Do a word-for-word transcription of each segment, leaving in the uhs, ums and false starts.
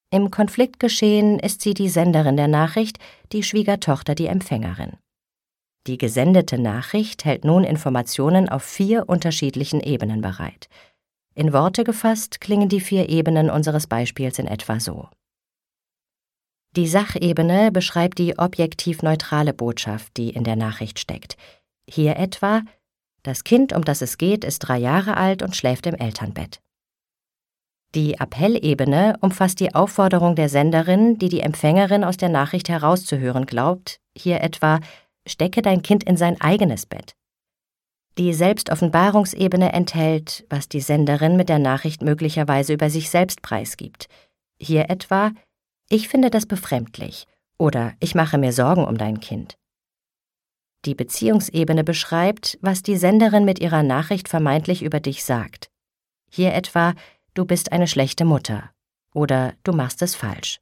Im Konfliktgeschehen ist sie die Senderin der Nachricht, die Schwiegertochter die Empfängerin. Die gesendete Nachricht hält nun Informationen auf vier unterschiedlichen Ebenen bereit. In Worte gefasst klingen die vier Ebenen unseres Beispiels in etwa so. Die Sachebene beschreibt die objektiv neutrale Botschaft, die in der Nachricht steckt. Hier etwa: Das Kind, um das es geht, ist drei Jahre alt und schläft im Elternbett. Die Appellebene umfasst die Aufforderung der Senderin, die die Empfängerin aus der Nachricht herauszuhören glaubt, hier etwa: Stecke dein Kind in sein eigenes Bett. Die Selbstoffenbarungsebene enthält, was die Senderin mit der Nachricht möglicherweise über sich selbst preisgibt. Hier etwa: Ich finde das befremdlich oder ich mache mir Sorgen um dein Kind. Die Beziehungsebene beschreibt, was die Senderin mit ihrer Nachricht vermeintlich über dich sagt. Hier etwa: Du bist eine schlechte Mutter oder du machst es falsch.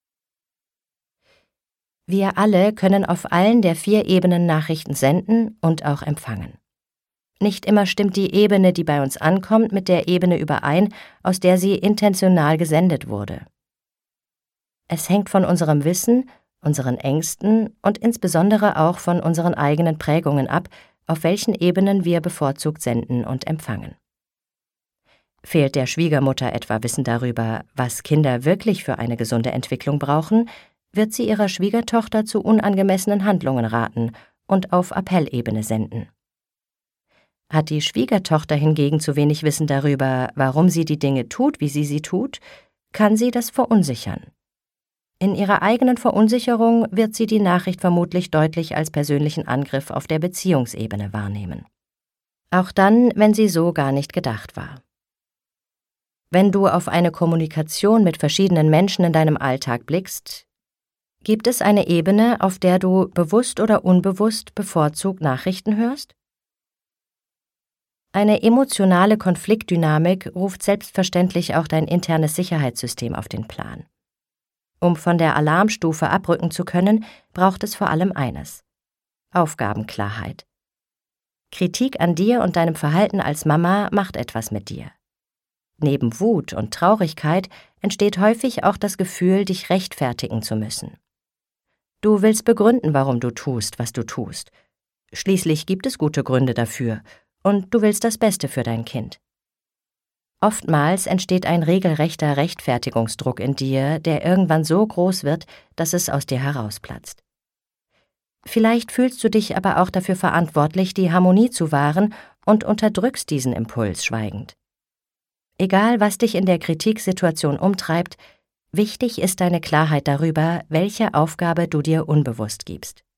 Wir alle können auf allen der vier Ebenen Nachrichten senden und auch empfangen. Nicht immer stimmt die Ebene, die bei uns ankommt, mit der Ebene überein, aus der sie intentional gesendet wurde. Es hängt von unserem Wissen, unseren Ängsten und insbesondere auch von unseren eigenen Prägungen ab, auf welchen Ebenen wir bevorzugt senden und empfangen. Fehlt der Schwiegermutter etwa Wissen darüber, was Kinder wirklich für eine gesunde Entwicklung brauchen, wird sie ihrer Schwiegertochter zu unangemessenen Handlungen raten und auf Appellebene senden. Hat die Schwiegertochter hingegen zu wenig Wissen darüber, warum sie die Dinge tut, wie sie sie tut, kann sie das verunsichern. In ihrer eigenen Verunsicherung wird sie die Nachricht vermutlich deutlich als persönlichen Angriff auf der Beziehungsebene wahrnehmen. Auch dann, wenn sie so gar nicht gedacht war. Wenn du auf eine Kommunikation mit verschiedenen Menschen in deinem Alltag blickst, gibt es eine Ebene, auf der du bewusst oder unbewusst bevorzugt Nachrichten hörst? Eine emotionale Konfliktdynamik ruft selbstverständlich auch dein internes Sicherheitssystem auf den Plan. Um von der Alarmstufe abrücken zu können, braucht es vor allem eines: Aufgabenklarheit. Kritik an dir und deinem Verhalten als Mama macht etwas mit dir. Neben Wut und Traurigkeit entsteht häufig auch das Gefühl, dich rechtfertigen zu müssen. Du willst begründen, warum du tust, was du tust. Schließlich gibt es gute Gründe dafür und du willst das Beste für dein Kind. Oftmals entsteht ein regelrechter Rechtfertigungsdruck in dir, der irgendwann so groß wird, dass es aus dir herausplatzt. Vielleicht fühlst du dich aber auch dafür verantwortlich, die Harmonie zu wahren und unterdrückst diesen Impuls schweigend. Egal, was dich in der Kritiksituation umtreibt, wichtig ist deine Klarheit darüber, welche Aufgabe du dir unbewusst gibst.